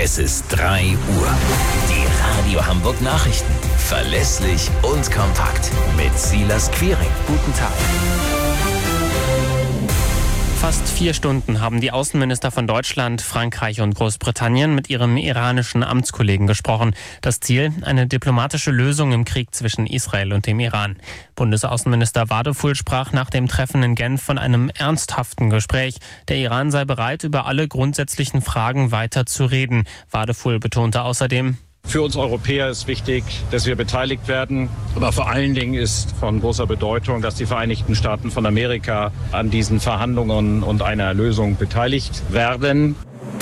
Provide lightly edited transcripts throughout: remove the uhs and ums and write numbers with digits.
Es ist 3 Uhr. Die Radio Hamburg Nachrichten. Verlässlich und kompakt. Mit Silas Quiring. Guten Tag. Fast 4 Stunden haben die Außenminister von Deutschland, Frankreich und Großbritannien mit ihrem iranischen Amtskollegen gesprochen. Das Ziel: eine diplomatische Lösung im Krieg zwischen Israel und dem Iran. Bundesaußenminister Wadefuhl sprach nach dem Treffen in Genf von einem ernsthaften Gespräch. Der Iran sei bereit, über alle grundsätzlichen Fragen weiter zu reden. Wadefuhl betonte außerdem: Für uns Europäer ist wichtig, dass wir beteiligt werden. Aber vor allen Dingen ist von großer Bedeutung, dass die Vereinigten Staaten von Amerika an diesen Verhandlungen und einer Lösung beteiligt werden.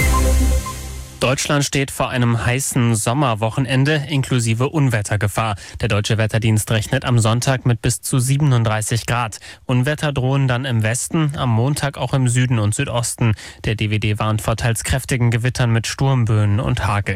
Deutschland steht vor einem heißen Sommerwochenende inklusive Unwettergefahr. Der Deutsche Wetterdienst rechnet am Sonntag mit bis zu 37 Grad. Unwetter drohen dann im Westen, am Montag auch im Süden und Südosten. Der DWD warnt vor teils kräftigen Gewittern mit Sturmböen und Hagel.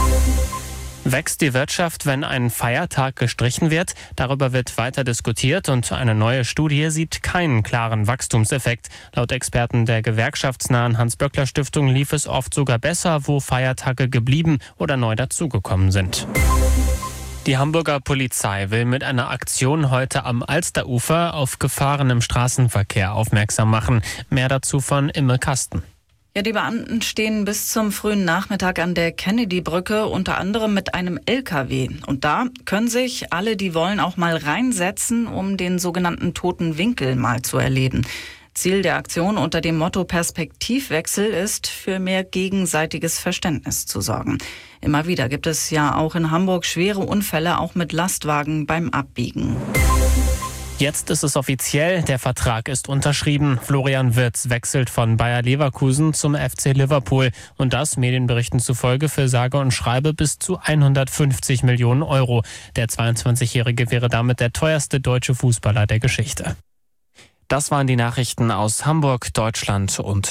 Wächst die Wirtschaft, wenn ein Feiertag gestrichen wird? Darüber wird weiter diskutiert und eine neue Studie sieht keinen klaren Wachstumseffekt. Laut Experten der gewerkschaftsnahen Hans-Böckler-Stiftung lief es oft sogar besser, wo Feiertage geblieben oder neu dazugekommen sind. Die Hamburger Polizei will mit einer Aktion heute am Alsterufer auf Gefahren im Straßenverkehr aufmerksam machen. Mehr dazu von Imme Kasten. Ja, die Beamten stehen bis zum frühen Nachmittag an der Kennedy-Brücke, unter anderem mit einem LKW. Und da können sich alle, die wollen, auch mal reinsetzen, um den sogenannten toten Winkel mal zu erleben. Ziel der Aktion unter dem Motto Perspektivwechsel ist, für mehr gegenseitiges Verständnis zu sorgen. Immer wieder gibt es ja auch in Hamburg schwere Unfälle, auch mit Lastwagen beim Abbiegen. Jetzt ist es offiziell, der Vertrag ist unterschrieben. Florian Wirtz wechselt von Bayer Leverkusen zum FC Liverpool. Und das, Medienberichten zufolge, für sage und schreibe bis zu 150 Millionen Euro. Der 22-Jährige wäre damit der teuerste deutsche Fußballer der Geschichte. Das waren die Nachrichten aus Hamburg, Deutschland und